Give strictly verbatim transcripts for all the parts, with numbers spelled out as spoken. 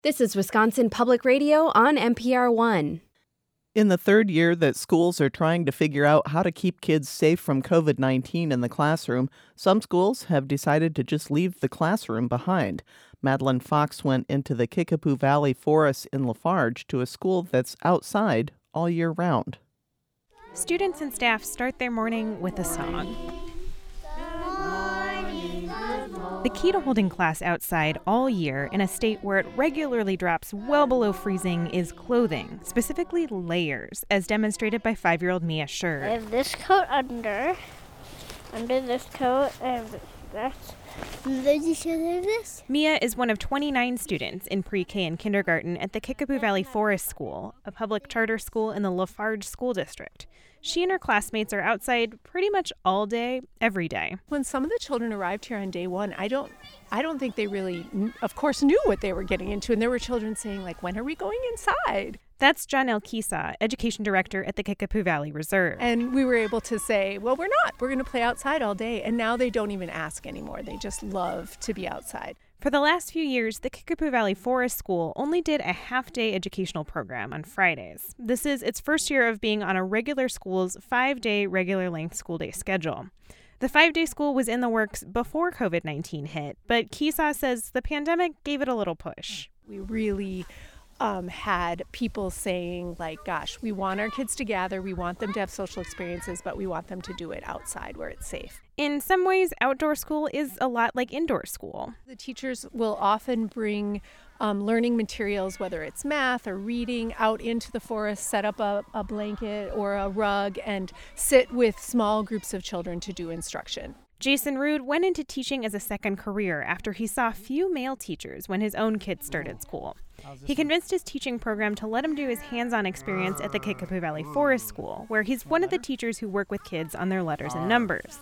This is Wisconsin Public Radio on N P R One. In the third year that schools are trying to figure out how to keep kids safe from covid nineteen in the classroom, some schools have decided to just leave the classroom behind. Madeline Fox went into the Kickapoo Valley Forest in Lafarge to a school that's outside all year round. Students and staff start their morning with a song. The key to holding class outside all year in a state where it regularly drops well below freezing is clothing, specifically layers, as demonstrated by five-year-old Mia Schur. I have this coat under, under this coat, I have that. And then you should have this. Mia is one of twenty-nine students in pre-K and kindergarten at the Kickapoo Valley Forest School, a public charter school in the Lafarge School District. She and her classmates are outside pretty much all day, every day. When some of the children arrived here on day one, I don't I don't think they really, of course, knew what they were getting into. And there were children saying, like, when are we going inside? That's Janelle Kisa, education director at the Kickapoo Valley Reserve. And we were able to say, well, we're not. We're going to play outside all day. And now they don't even ask anymore. They just love to be outside. For the last few years, the Kickapoo Valley Forest School only did a half-day educational program on Fridays. This is its first year of being on a regular school's five-day regular-length school day schedule. The five-day school was in the works before covid nineteen hit, but Kisa says the pandemic gave it a little push. We really um, had people saying, like, gosh, we want our kids to gather, we want them to have social experiences, but we want them to do it outside where it's safe. In some ways, outdoor school is a lot like indoor school. The teachers will often bring um, learning materials, whether it's math or reading, out into the forest, set up a, a blanket or a rug, and sit with small groups of children to do instruction. Jason Rude went into teaching as a second career after he saw few male teachers when his own kids started school. He convinced his teaching program to let him do his hands-on experience at the Kickapoo Valley Forest School, where he's one of the teachers who work with kids on their letters and numbers.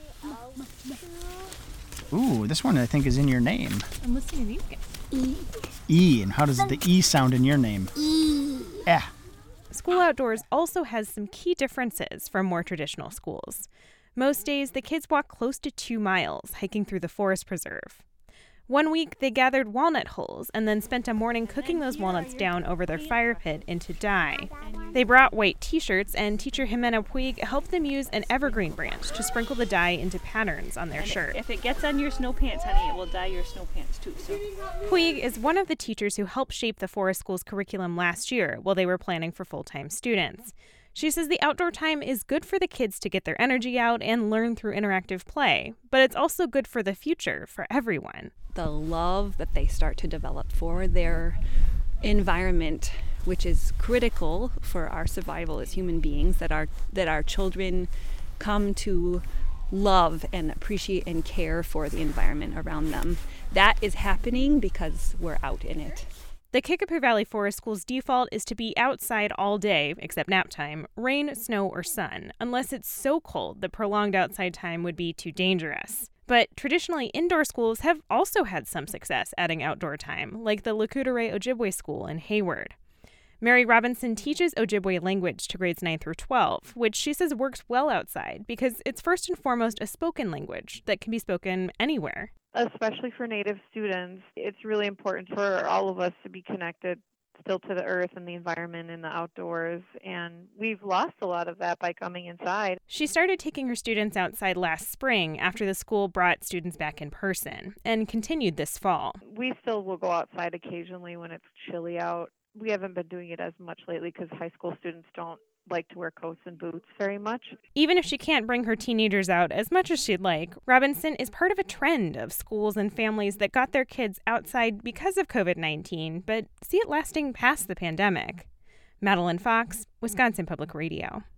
Ooh, this one I think is in your name. I'm listening to these guys. E. E, and how does the E sound in your name? E. Eh. School outdoors also has some key differences from more traditional schools. Most days, the kids walk close to two miles hiking through the forest preserve. One week, they gathered walnut hulls and then spent a morning cooking those walnuts down over their fire pit into dye. They brought white t-shirts, and teacher Jimena Puig helped them use an evergreen branch to sprinkle the dye into patterns on their and shirt. If it gets on your snow pants, honey, it will dye your snow pants too. So. Puig is one of the teachers who helped shape the Forest School's curriculum last year while they were planning for full-time students. She says the outdoor time is good for the kids to get their energy out and learn through interactive play, but it's also good for the future for everyone. The love that they start to develop for their environment, which is critical for our survival as human beings, that our that our children come to love and appreciate and care for the environment around them. That is happening because we're out in it. The Kickapoo Valley Forest School's default is to be outside all day, except nap time, rain, snow, or sun, unless it's so cold that prolonged outside time would be too dangerous. But traditionally, indoor schools have also had some success adding outdoor time, like the Lakudere Ojibwe School in Hayward. Mary Robinson teaches Ojibwe language to grades nine through twelve, which she says works well outside because it's first and foremost a spoken language that can be spoken anywhere. Especially for Native students, it's really important for all of us to be connected still to the earth and the environment and the outdoors, and we've lost a lot of that by coming inside. She started taking her students outside last spring after the school brought students back in person, and continued this fall. We still will go outside occasionally when it's chilly out. We haven't been doing it as much lately because high school students don't like to wear coats and boots very much. Even if she can't bring her teenagers out as much as she'd like, Robinson is part of a trend of schools and families that got their kids outside because of covid nineteen, but see it lasting past the pandemic. Madeline Fox, Wisconsin Public Radio.